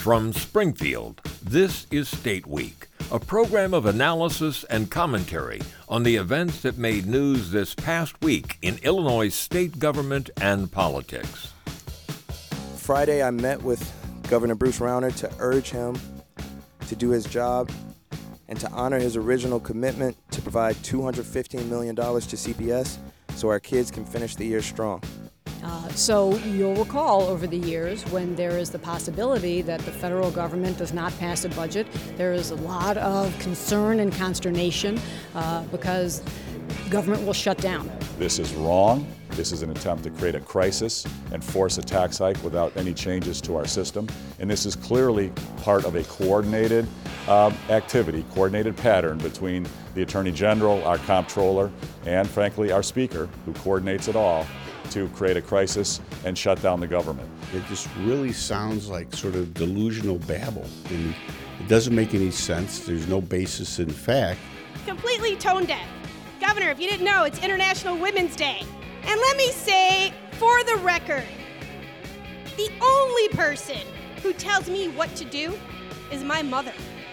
From Springfield, this is State Week, a program of analysis and commentary on the events that made news this past week in Illinois state government and politics. Friday, I met with Governor Bruce Rauner to urge him to do his job and to honor his original commitment to provide $215 million to CPS so our kids can finish the year strong. So you'll recall over the years when there is the possibility that the federal government does not pass a budget, there is a lot of concern and consternation because government will shut down. This is wrong. This is an attempt to create a crisis and force a tax hike without any changes to our system. And this is clearly part of a coordinated activity, coordinated pattern between the Attorney General, our comptroller, and frankly our Speaker, who coordinates it all, to create a crisis and shut down the government. It just really sounds like sort of delusional babble, and it doesn't make any sense. There's no basis in fact. Completely tone deaf. Governor, if you didn't know, it's International Women's Day. And let me say, for the record, the only person who tells me what to do is my mother.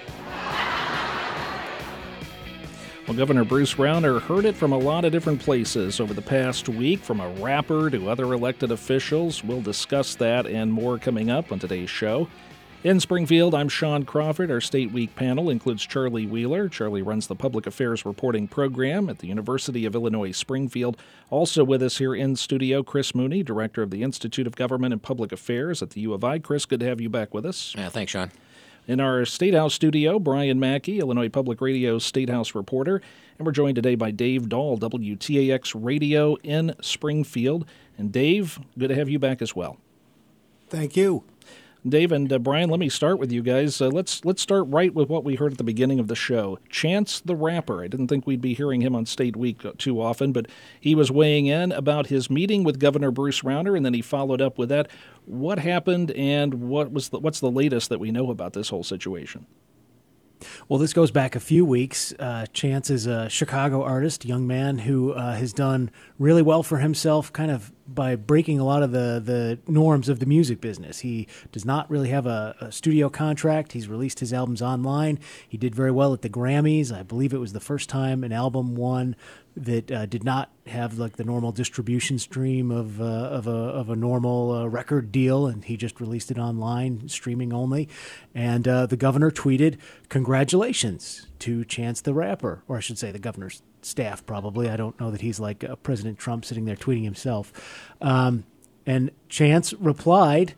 Well, Governor Bruce Rauner heard it from a lot of different places over the past week, from a rapper to other elected officials. We'll discuss that and more coming up on today's show. In Springfield, I'm Sean Crawford. Our State Week panel includes Charlie Wheeler. Charlie runs the Public Affairs Reporting Program at the University of Illinois Springfield. Also with us here in studio, Chris Mooney, Director of the Institute of Government and Public Affairs at the U of I. Chris, good to have you back with us. Yeah, thanks, Sean. In our State House studio, Brian Mackey, Illinois Public Radio's State House reporter. And we're joined today by Dave Dahl, WTAX Radio in Springfield. And Dave, good to have you back as well. Thank you. Dave and Brian, let me start with you guys. Let's start right with what we heard at the beginning of the show. Chance the Rapper. I didn't think we'd be hearing him on State Week too often, but he was weighing in about his meeting with Governor Bruce Rauner, and then he followed up with that. What happened, and what's the latest that we know about this whole situation? Well, this goes back a few weeks. Chance is a Chicago artist, young man who has done really well for himself kind of by breaking a lot of the norms of the music business. He does not really have a studio contract. He's released his albums online. He did very well at the Grammys. I believe it was the first time an album won that did not have like the normal distribution stream of a normal record deal, and he just released it online, streaming only. And the governor tweeted, "Congratulations to Chance the Rapper," or I should say the governor's staff probably. I don't know that he's like President Trump sitting there tweeting himself. And Chance replied,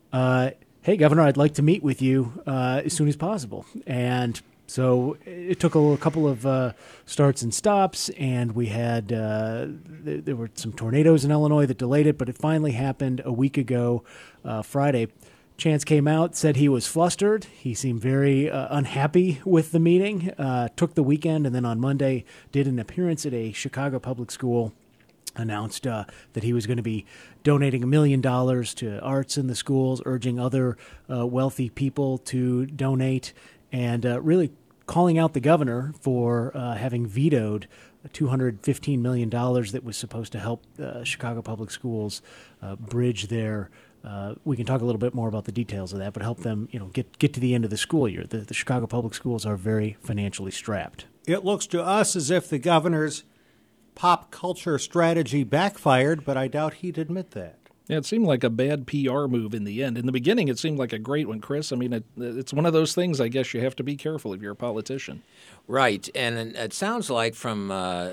"Hey, Governor, I'd like to meet with you as soon as possible." And so it took a couple of starts and stops, and we had there were some tornadoes in Illinois that delayed it, but it finally happened a week ago, Friday. Chance came out, said he was flustered. He seemed very unhappy with the meeting, took the weekend, and then on Monday did an appearance at a Chicago public school, announced that he was going to be donating $1 million to arts in the schools, urging other wealthy people to donate, and really calling out the governor for having vetoed $215 million that was supposed to help Chicago public schools bridge their we can talk a little bit more about the details of that, but help them, get to the end of the school year. The Chicago public schools are very financially strapped. It looks to us as if the governor's pop culture strategy backfired, but I doubt he'd admit that. Yeah, it seemed like a bad PR move in the end. In the beginning, it seemed like a great one, Chris. I mean, it's one of those things, I guess, you have to be careful if you're a politician. Right, and it sounds like from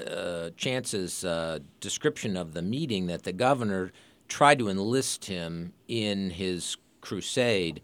Chance's description of the meeting that the governor tried to enlist him in his crusade,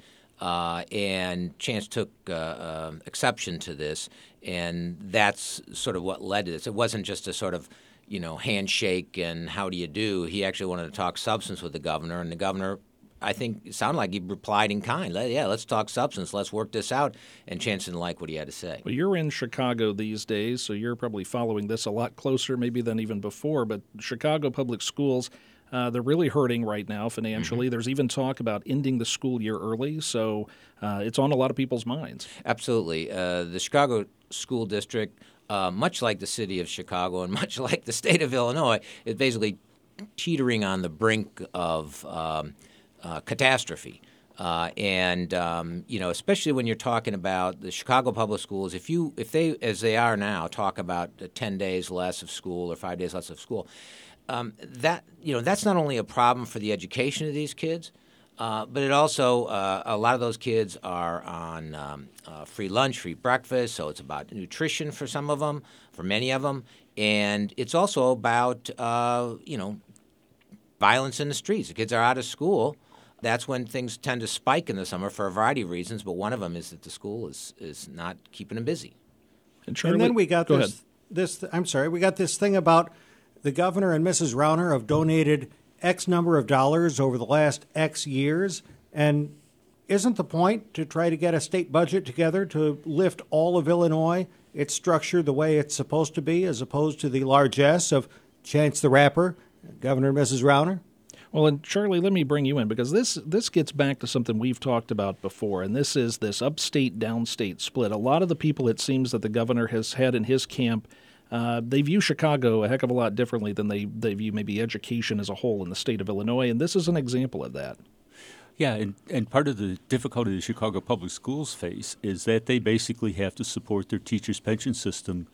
and Chance took exception to this, and that's sort of what led to this. It wasn't just a sort of handshake and how do you do. He actually wanted to talk substance with the governor, and the governor, I think, it sounded like he replied in kind. Yeah, let's talk substance. Let's work this out. And Chance didn't like what he had to say. Well, you're in Chicago these days, so you're probably following this a lot closer maybe than even before. But Chicago public schools, they're really hurting right now financially. Mm-hmm. There's even talk about ending the school year early, so it's on a lot of people's minds. Absolutely. The Chicago School District, much like the city of Chicago and much like the state of Illinois, is basically teetering on the brink of catastrophe. Especially when you're talking about the Chicago public schools, if they, as they are now, talk about 10 days less of school or 5 days less of school, that's not only a problem for the education of these kids, but it also a lot of those kids are on free lunch, free breakfast, so it's about nutrition for some of them, for many of them, and it's also about violence in the streets. The kids are out of school. That's when things tend to spike in the summer for a variety of reasons, but one of them is that the school is not keeping them busy. And then we got we got this thing about the governor and Mrs. Rauner have donated X number of dollars over the last X years, and isn't the point to try to get a state budget together to lift all of Illinois, its structure the way it's supposed to be, as opposed to the largesse of Chance the Rapper, Governor and Mrs. Rauner? Well, and Charlie, let me bring you in, because this gets back to something we've talked about before, and this is this upstate, downstate split. A lot of the people, it seems, that the governor has had in his camp, they view Chicago a heck of a lot differently than they view maybe education as a whole in the state of Illinois, and this is an example of that. Yeah, and part of the difficulty the Chicago public schools face is that they basically have to support their teachers' pension system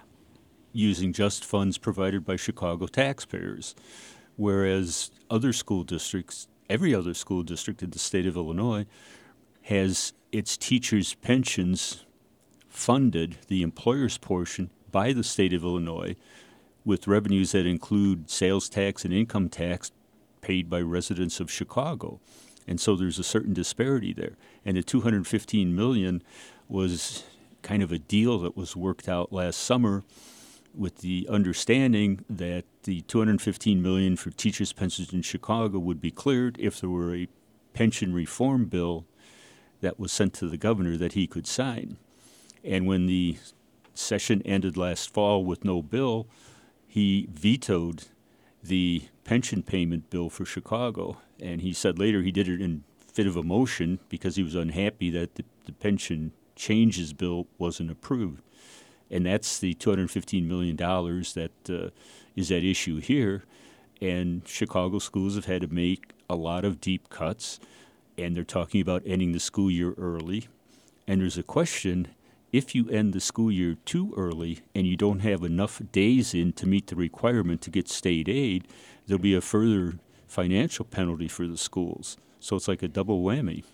using just funds provided by Chicago taxpayers. Whereas other school districts, every other school district in the state of Illinois, has its teachers' pensions funded, the employer's portion, by the state of Illinois, with revenues that include sales tax and income tax paid by residents of Chicago. And so there's a certain disparity there. And the $215 million was kind of a deal that was worked out last summer, with the understanding that the $215 million for teachers' pensions in Chicago would be cleared if there were a pension reform bill that was sent to the governor that he could sign. And when the session ended last fall with no bill, he vetoed the pension payment bill for Chicago. And he said later he did it in fit of emotion because he was unhappy that the pension changes bill wasn't approved. And that's the $215 million that is at issue here. And Chicago schools have had to make a lot of deep cuts, and they're talking about ending the school year early. And there's a question, if you end the school year too early and you don't have enough days in to meet the requirement to get state aid, there'll be a further financial penalty for the schools. So it's like a double whammy.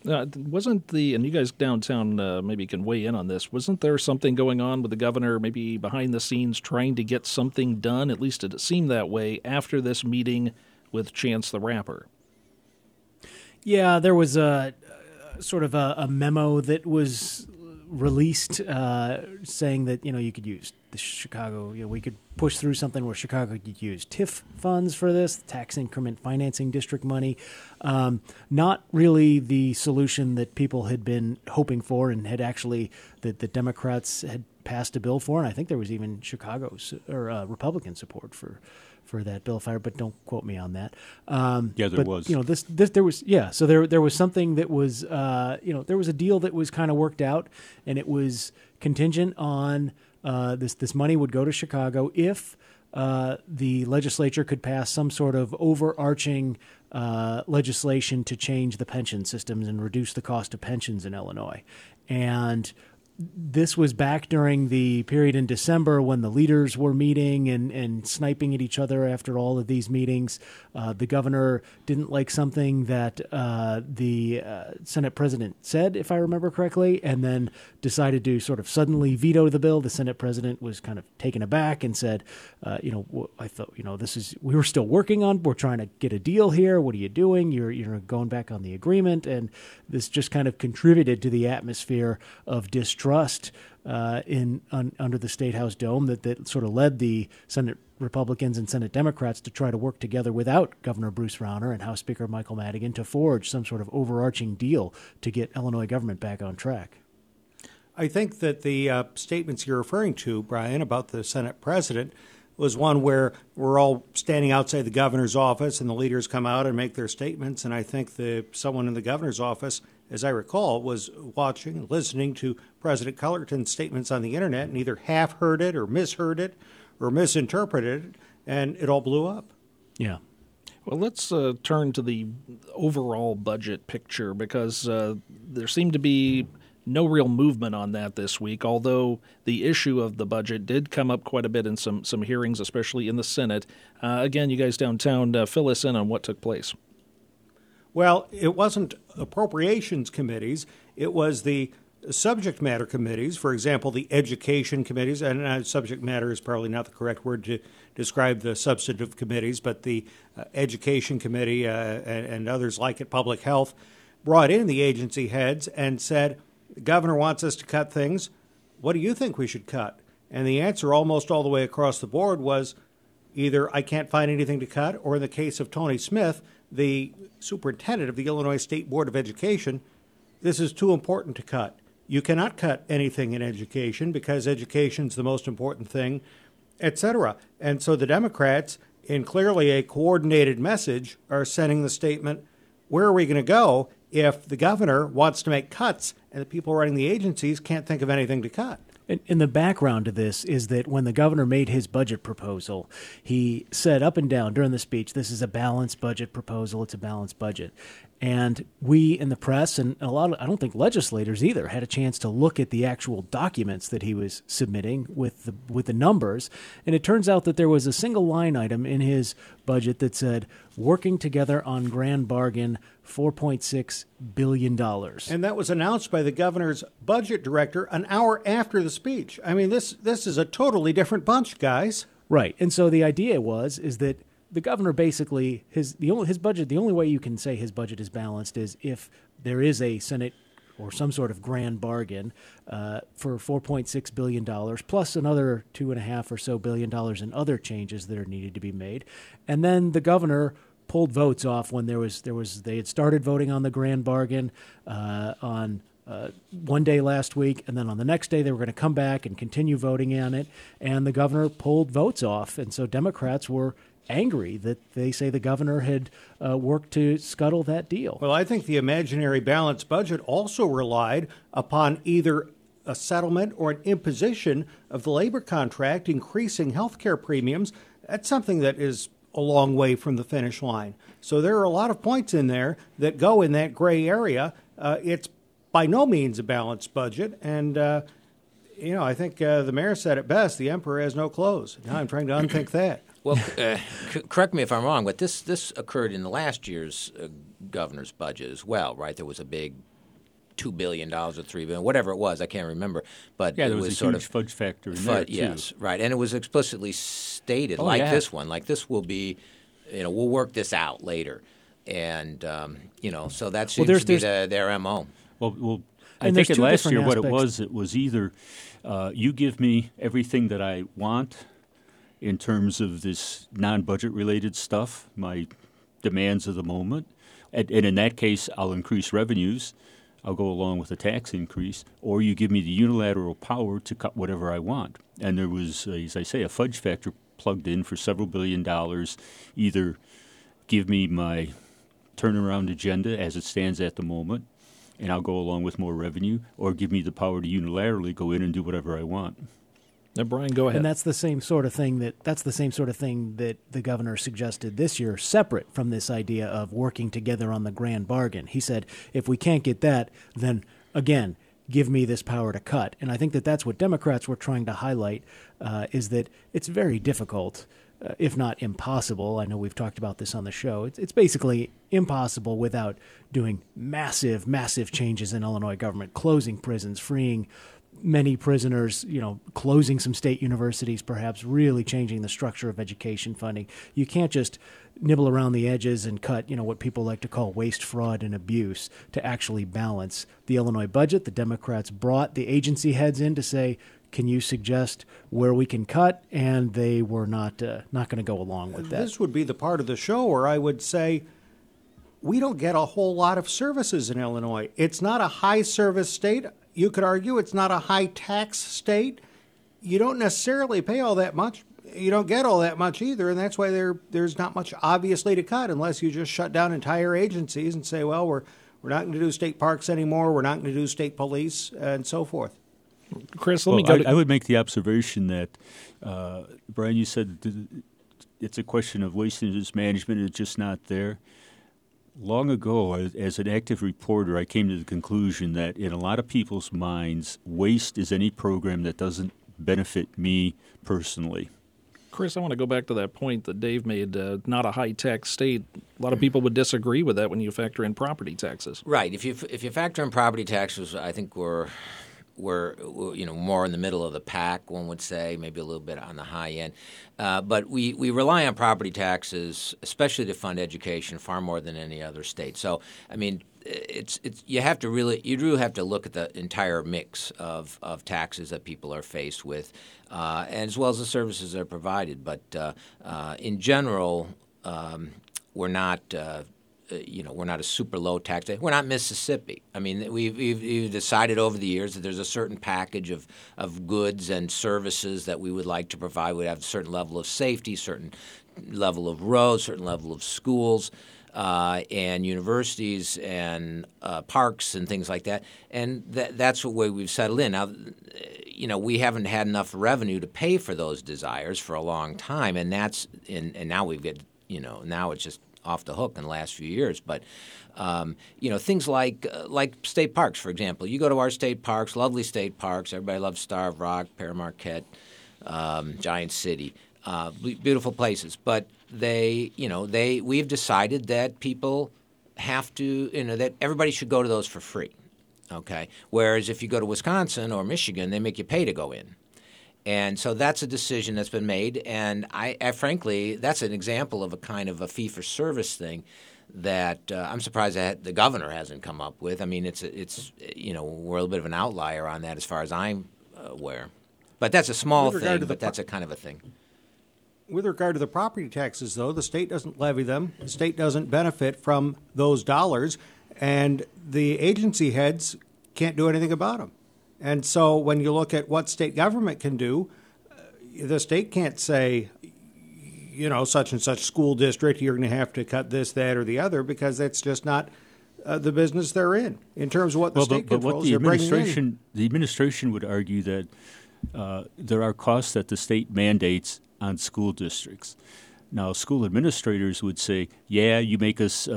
And you guys downtown maybe can weigh in on this, wasn't there something going on with the governor maybe behind the scenes trying to get something done, at least it seemed that way, after this meeting with Chance the Rapper? Yeah, there was a sort of a memo that was released saying that, you could use the Chicago, we could push through something where Chicago could use TIF funds for this, tax increment financing district money. Not really the solution that people had been hoping for and had actually, that the Democrats had passed a bill for, and I think there was even Chicago's or Republican support for that bill, but don't quote me on that. There was. There was. Yeah, so there was something that was, there was a deal that was kind of worked out, and it was contingent on this money would go to Chicago if the legislature could pass some sort of overarching legislation to change the pension systems and reduce the cost of pensions in Illinois. And this was back during the period in December when the leaders were meeting and sniping at each other after all of these meetings. The governor didn't like something that the Senate president said, if I remember correctly, and then decided to sort of suddenly veto the bill. The Senate president was kind of taken aback and said, I thought, we were still working on, we're trying to get a deal here. What are you doing? You're going back on the agreement. And this just kind of contributed to the atmosphere of distrust under the State House dome that sort of led the Senate Republicans and Senate Democrats to try to work together without Governor Bruce Rauner and House Speaker Michael Madigan to forge some sort of overarching deal to get Illinois government back on track. I think that the statements you're referring to, Brian, about the Senate president was one where we're all standing outside the governor's office and the leaders come out and make their statements. And I think someone in the governor's office, as I recall, was watching and listening to President Cullerton's statements on the internet and either half heard it or misheard it or misinterpreted it, and it all blew up. Yeah. Well, let's turn to the overall budget picture because there seemed to be no real movement on that this week, although the issue of the budget did come up quite a bit in some hearings, especially in the Senate. Again, you guys downtown, fill us in on what took place. Well, it wasn't appropriations committees. It was the subject matter committees, for example, the education committees, and subject matter is probably not the correct word to describe the substantive committees, but the education committee and others like it, public health, brought in the agency heads and said, the governor wants us to cut things. What do you think we should cut? And the answer almost all the way across the board was either I can't find anything to cut, or in the case of Tony Smith, the superintendent of the Illinois State Board of Education, this is too important to cut. You cannot cut anything in education because education's the most important thing, etc. And so the Democrats, in clearly a coordinated message, are sending the statement, where are we going to go if the governor wants to make cuts and the people running the agencies can't think of anything to cut? In the background to this is that when the governor made his budget proposal, he said up and down during the speech, this is a balanced budget proposal, it's a balanced budget. And we in the press and I don't think legislators either had a chance to look at the actual documents that he was submitting with the numbers. And it turns out that there was a single line item in his budget that said, working together on grand bargain, $4.6 billion. And that was announced by the governor's budget director an hour after the speech. I mean, this is a totally different bunch, guys. Right. And so the idea is that the governor basically, his budget, the only way you can say his budget is balanced is if there is a Senate or some sort of grand bargain for $4.6 billion, plus another $2.5 or so billion in other changes that are needed to be made. And then the governor pulled votes off when they had started voting on the grand bargain on one day last week, and then on the next day they were going to come back and continue voting on it, and the governor pulled votes off. And so Democrats were angry that they say the governor had worked to scuttle that deal. Well, I think the imaginary balanced budget also relied upon either a settlement or an imposition of the labor contract, increasing health care premiums. That's something that is a long way from the finish line. So there are a lot of points in there that go in that gray area. It's by no means a balanced budget. And, I think the mayor said it best, the emperor has no clothes. Now I'm trying to unthink that. Well, correct me if I'm wrong, but this occurred in the last year's governor's budget as well, right? There was a big $2 billion or $3 billion, whatever it was, I can't remember. But yeah, it there was a sort huge of fudge factor in there, too. Yes, right. And it was explicitly stated this one, like this will be, we'll work this out later. And, so that seems to be their MO. Well, I think last year what it was either you give me everything that I want in terms of this non-budget related stuff, my demands of the moment. And in that case, I'll increase revenues. I'll go along with a tax increase. Or you give me the unilateral power to cut whatever I want. And there was, as I say, a fudge factor plugged in for several $1 billion. Either give me my turnaround agenda as it stands at the moment, and I'll go along with more revenue, or give me the power to unilaterally go in and do whatever I want. Now, Brian, go ahead. And that's the same sort of thing that the governor suggested this year, separate from this idea of working together on the grand bargain. He said, if we can't get that, then again, give me this power to cut. And I think that that's what Democrats were trying to highlight, is that it's very difficult, if not impossible. I know we've talked about this on the show. It's basically impossible without doing massive, massive changes in Illinois government, closing prisons, freeing many prisoners, closing some state universities, perhaps really changing the structure of education funding. You can't just nibble around the edges and cut, what people like to call waste, fraud, and abuse to actually balance the Illinois budget. The Democrats brought the agency heads in to say, can you suggest where we can cut? And they were not going to go along with that. This would be the part of the show where I would say we don't get a whole lot of services in Illinois. It's not a high-service state. You could argue it's not a high-tax state. You don't necessarily pay all that much. You don't get all that much either, and that's why there's not much obviously to cut unless you just shut down entire agencies and say, well, we're not going to do state parks anymore, we're not going to do state police, and so forth. Chris, let me go. I would make the observation that, Brian, you said it's a question of waste and mismanagement. It's just not there. Long ago, as an active reporter, I came to the conclusion that in a lot of people's minds, waste is any program that doesn't benefit me personally. Chris, I want to go back to that point that Dave made, not a high-tax state. A lot of people would disagree with that when you factor in property taxes. Right. If you factor in property taxes, I think we're more in the middle of the pack, one would say, maybe a little bit on the high end. But we rely on property taxes, especially to fund education, far more than any other state. So, I mean, you really have to look at the entire mix of taxes that people are faced with, as well as the services that are provided. But in general, we're not a super low tax state. We're not Mississippi. I mean, we've decided over the years that there's a certain package of goods and services that we would like to provide. We have a certain level of safety, certain level of roads, certain level of schools, and universities and parks and things like that. And that's the way we've settled in. Now, we haven't had enough revenue to pay for those desires for a long time, and now we've got, now it's just off the hook in the last few years. But, things like state parks, for example. You go to our state parks, lovely state parks. Everybody loves Starved Rock, Pere Marquette, Giant City, beautiful places. But we've decided that people have to, that everybody should go to those for free. Okay. Whereas if you go to Wisconsin or Michigan, they make you pay to go in. And so that's a decision that's been made, and I frankly, that's an example of a kind of a fee-for-service thing that I'm surprised that the governor hasn't come up with. I mean, it's we're a little bit of an outlier on that as far as I'm aware. But that's a small thing, but that's a kind of a thing. With regard to the property taxes, though, the state doesn't levy them. The state doesn't benefit from those dollars, and the agency heads can't do anything about them. And so when you look at what state government can do, the state can't say, such and such school district, you're going to have to cut this, that, or the other, because that's just not the business they're in terms of what the state controls. What the administration would argue that there are costs that the state mandates on school districts. Now, school administrators would say, you make us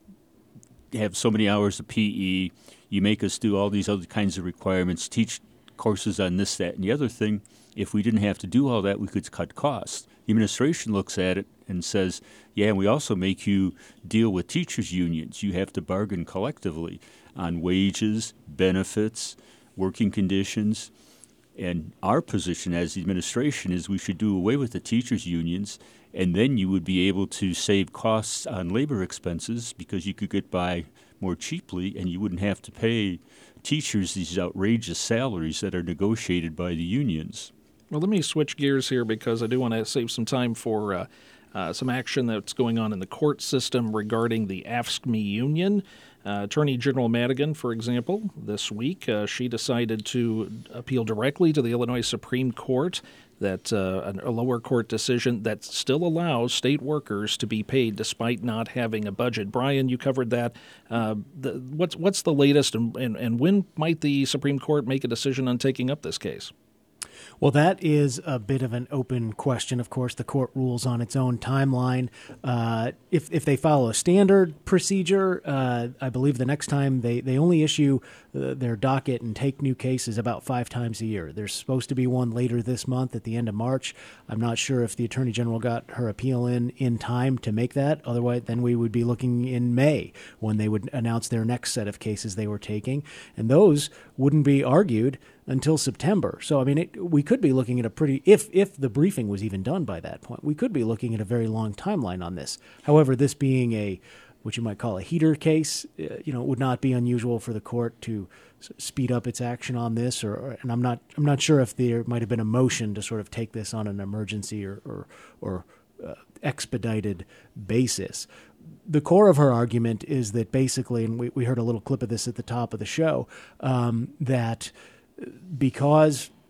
have so many hours of PE, you make us do all these other kinds of requirements, teach courses on this, that, and the other thing. If we didn't have to do all that, we could cut costs. The administration looks at it and says, and we also make you deal with teachers' unions. You have to bargain collectively on wages, benefits, working conditions. And our position as the administration is we should do away with the teachers' unions, and then you would be able to save costs on labor expenses because you could get by more cheaply and you wouldn't have to pay teachers these outrageous salaries that are negotiated by the unions. Well, let me switch gears here because I do want to save some time for some action that's going on in the court system regarding the AFSCME union. Attorney General Madigan, for example, this week, she decided to appeal directly to the Illinois Supreme Court that a lower court decision that still allows state workers to be paid despite not having a budget. Brian, you covered that. What's the latest, and when might the Supreme Court make a decision on taking up this case? Well, that is a bit of an open question. Of course, the court rules on its own timeline. If they follow a standard procedure, I believe the next time they only issue their docket and take new cases about 5 times a year. There's supposed to be one later this month at the end of March. I'm not sure if the Attorney General got her appeal in time to make that. Otherwise, then we would be looking in May when they would announce their next set of cases they were taking. And those wouldn't be argued until September. So, I mean, we could be looking at a pretty, if the briefing was even done by that point, we could be looking at a very long timeline on this. However, this being what you might call a heater case, it would not be unusual for the court to speed up its action on this, and I'm not sure if there might have been a motion to sort of take this on an emergency or expedited basis. The core of her argument is that basically, and we heard a little clip of this at the top of the show, that because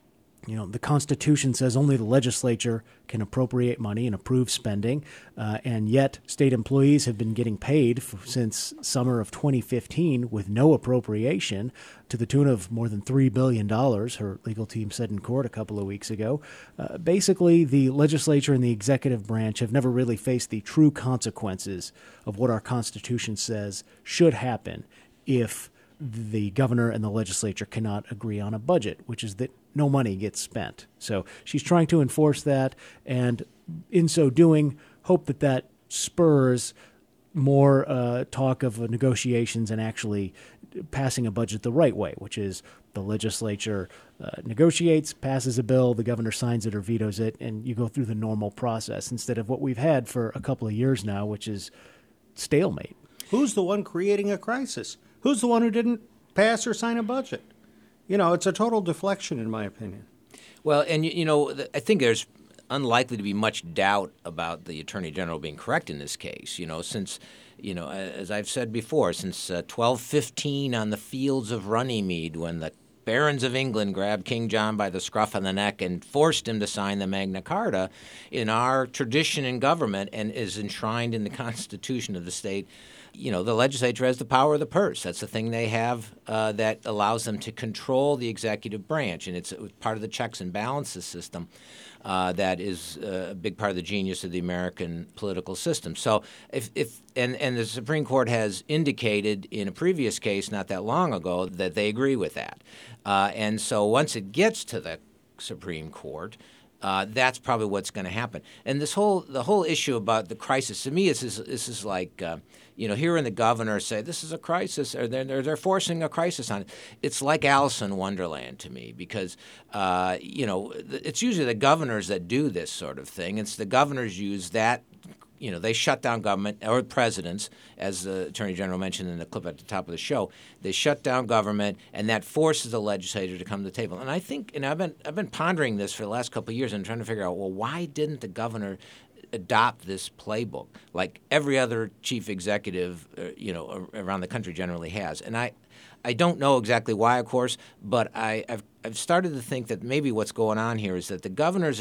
the Constitution says only the legislature can appropriate money and approve spending, and yet state employees have been getting paid since summer of 2015 with no appropriation to the tune of more than $3 billion, her legal team said in court a couple of weeks ago. Basically, the legislature and the executive branch have never really faced the true consequences of what our Constitution says should happen if the governor and the legislature cannot agree on a budget, which is that no money gets spent. So she's trying to enforce that, and in so doing, hope that spurs more talk of negotiations and actually passing a budget the right way, which is the legislature negotiates, passes a bill, the governor signs it or vetoes it, and you go through the normal process instead of what we've had for a couple of years now, which is stalemate. Who's the one creating a crisis? Who's the one who didn't pass or sign a budget? It's a total deflection, in my opinion. Well, and, I think there's unlikely to be much doubt about the Attorney General being correct in this case, since, as I've said before, since 1215 on the fields of Runnymede, when the barons of England grabbed King John by the scruff of the neck and forced him to sign the Magna Carta, in our tradition in government and is enshrined in the Constitution of the state, the legislature has the power of the purse. That's the thing they have that allows them to control the executive branch, and it's part of the checks and balances system that is a big part of the genius of the American political system. So if the Supreme Court has indicated in a previous case not that long ago that they agree with that. And so once it gets to the Supreme Court, that's probably what's going to happen. And the whole issue about the crisis, to me, is like, hearing the governor say this is a crisis, or they're forcing a crisis on it. It's like Alice in Wonderland to me, because it's usually the governors that do this sort of thing. It's the governors use that. They shut down government, or presidents, as the Attorney General mentioned in the clip at the top of the show. They shut down government, and that forces the legislature to come to the table. And I think, and I've been pondering this for the last couple of years and trying to figure out, well, why didn't the governor adopt this playbook like every other chief executive, around the country generally has? And I don't know exactly why, of course, but I've started to think that maybe what's going on here is that the governor's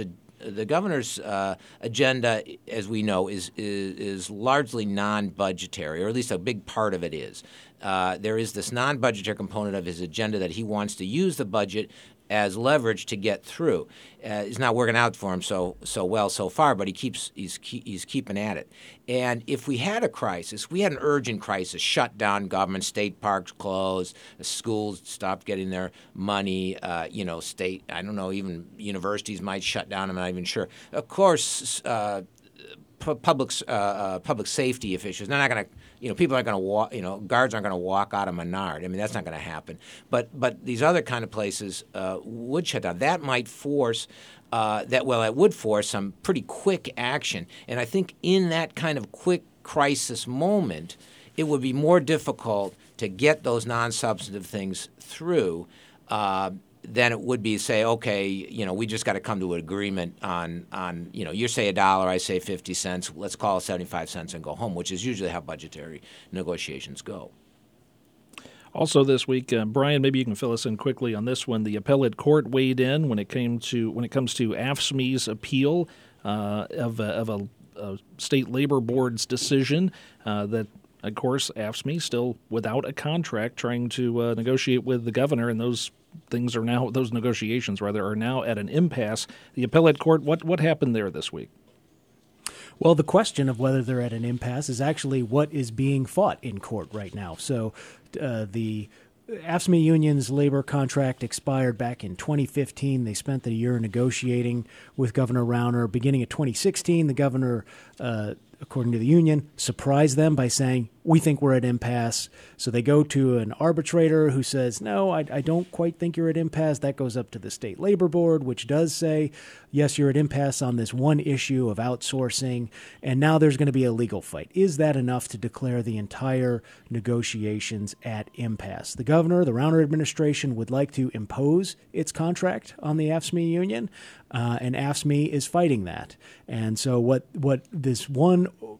agenda, as we know, is largely non-budgetary, or at least a big part of it is. There is this non-budgetary component of his agenda that he wants to use the budget as leverage to get through. It's not working out for him so well so far, but he's keeping at it. And if we had a crisis, we had an urgent crisis, shut down government, state parks closed, schools stopped getting their money, state, I don't know, even universities might shut down, I'm not even sure. Of course, public safety officials, they're not going to, people aren't going to walk, guards aren't going to walk out of Menard. I mean, that's not going to happen. But these other kind of places would shut down. That might force it would force some pretty quick action. And I think in that kind of quick crisis moment, it would be more difficult to get those non-substantive things through than it would be, say, okay, we just got to come to an agreement on you say $1, I say 50 cents, let's call it 75 cents and go home, which is usually how budgetary negotiations go. Also this week, Brian, maybe you can fill us in quickly on this one. The appellate court weighed in when it comes to AFSCME's appeal of a state labor board's decision that, of course, AFSCME still without a contract, trying to negotiate with the governor, and those negotiations are now at an impasse. The appellate court, what happened there this week? Well, the question of whether they're at an impasse is actually what is being fought in court right now. So the AFSCME union's labor contract expired back in 2015. They spent the year negotiating with Governor Rauner. Beginning of 2016, the governor, according to the union, surprised them by saying, we think we're at impasse. So they go to an arbitrator who says, no, I don't quite think you're at impasse. That goes up to the state labor board, which does say, yes, you're at impasse on this one issue of outsourcing. And now there's going to be a legal fight. Is that enough to declare the entire negotiations at impasse? The governor, the Rauner administration, would like to impose its contract on the AFSCME union, and AFSCME is fighting that. And so what this one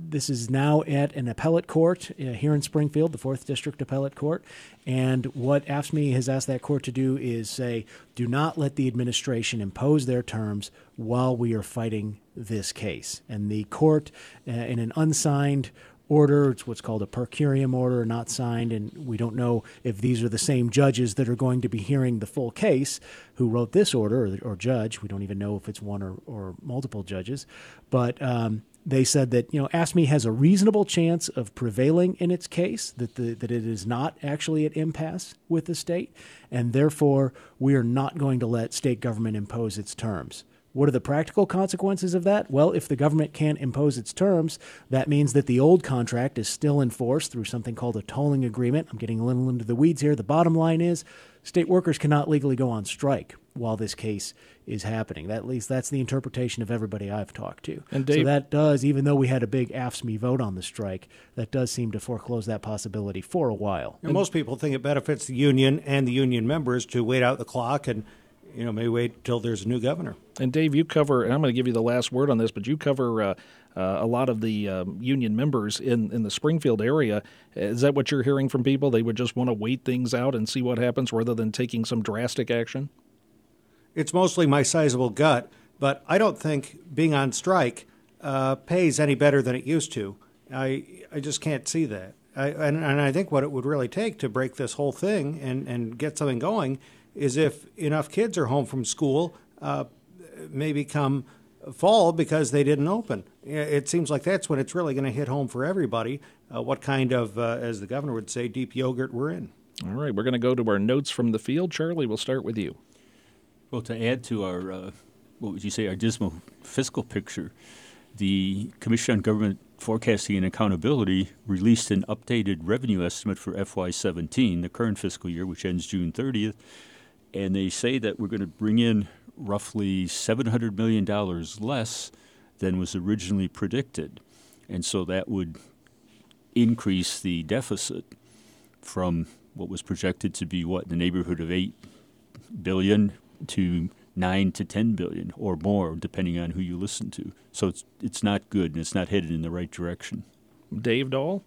This is now at an appellate court here in Springfield, the 4th District Appellate Court. And what AFSCME has asked that court to do is say, do not let the administration impose their terms while we are fighting this case. And the court, in an unsigned order, it's what's called a per curiam order, not signed, and we don't know if these are the same judges that are going to be hearing the full case who wrote this order, or judge. We don't even know if it's one or multiple judges. But they said that, AFSCME has a reasonable chance of prevailing in its case, that it is not actually at impasse with the state, and therefore we are not going to let state government impose its terms. What are the practical consequences of that? Well, if the government can't impose its terms, that means that the old contract is still in force through something called a tolling agreement. I'm getting a little into the weeds here. The bottom line is state workers cannot legally go on strike while this case is happening. At least that's the interpretation of everybody I've talked to. And Dave, so that does, even though we had a big AFSCME vote on the strike, that does seem to foreclose that possibility for a while. And most people think it benefits the union and the union members to wait out the clock and maybe wait until there's a new governor. And Dave, you cover, and I'm going to give you the last word on this, but you cover a lot of the union members in the Springfield area. Is that what you're hearing from people? They would just want to wait things out and see what happens rather than taking some drastic action? It's mostly my sizable gut, but I don't think being on strike pays any better than it used to. I just can't see that. And I think what it would really take to break this whole thing and get something going is if enough kids are home from school, maybe come fall because they didn't open. It seems like that's when it's really going to hit home for everybody, what kind of, as the governor would say, deep yogurt we're in. All right, we're going to go to our notes from the field. Charlie, we'll start with you. Well, to add to our, what would you say, our dismal fiscal picture, the Commission on Government Forecasting and Accountability released an updated revenue estimate for FY17, the current fiscal year, which ends June 30th. And they say that we're going to bring in roughly $700 million less than was originally predicted. And so that would increase the deficit from what was projected to be, in the neighborhood of $8 billion to $9 to $10 billion or more, depending on who you listen to. So it's not good, and it's not headed in the right direction. Dave Dahl?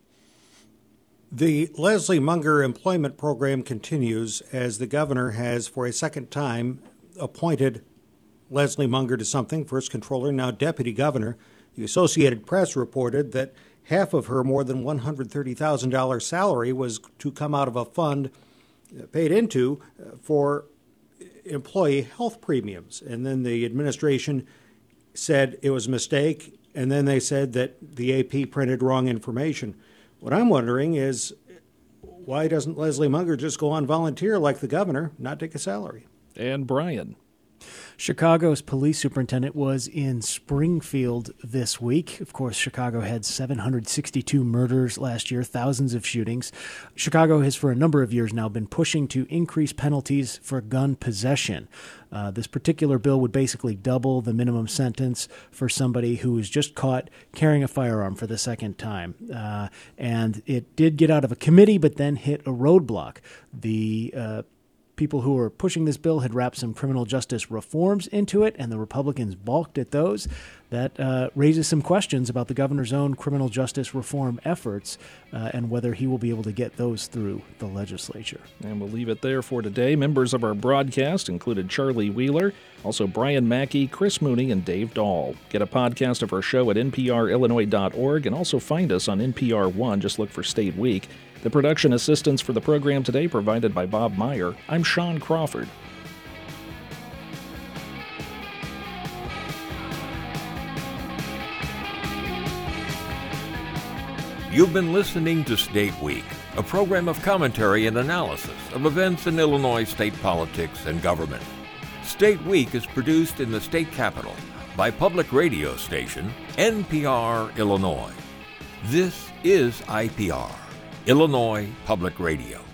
The Leslie Munger employment program continues as the governor has, for a second time, appointed Leslie Munger to something, first controller, now deputy governor. The Associated Press reported that half of her more than $130,000 salary was to come out of a fund paid into for employee health premiums. And then the administration said it was a mistake, and then they said that the AP printed wrong information. What I'm wondering is, why doesn't Leslie Munger just go on volunteer like the governor, not take a salary? And Brian? Chicago's police superintendent was in Springfield this week. Of course, Chicago had 762 murders last year, thousands of shootings. Chicago has for a number of years now been pushing to increase penalties for gun possession. This particular bill would basically double the minimum sentence for somebody who was just caught carrying a firearm for the second time. And it did get out of a committee, but then hit a roadblock. The people who were pushing this bill had wrapped some criminal justice reforms into it, and the Republicans balked at those. That raises some questions about the governor's own criminal justice reform efforts and whether he will be able to get those through the legislature. And we'll leave it there for today. Members of our broadcast included Charlie Wheeler, also Brian Mackey, Chris Mooney, and Dave Dahl. Get a podcast of our show at nprillinois.org and also find us on NPR One. Just look for State Week. The production assistance for the program today provided by Bob Meyer. I'm Sean Crawford. You've been listening to State Week, a program of commentary and analysis of events in Illinois state politics and government. State Week is produced in the state capital by public radio station NPR Illinois. This is IPR, Illinois Public Radio.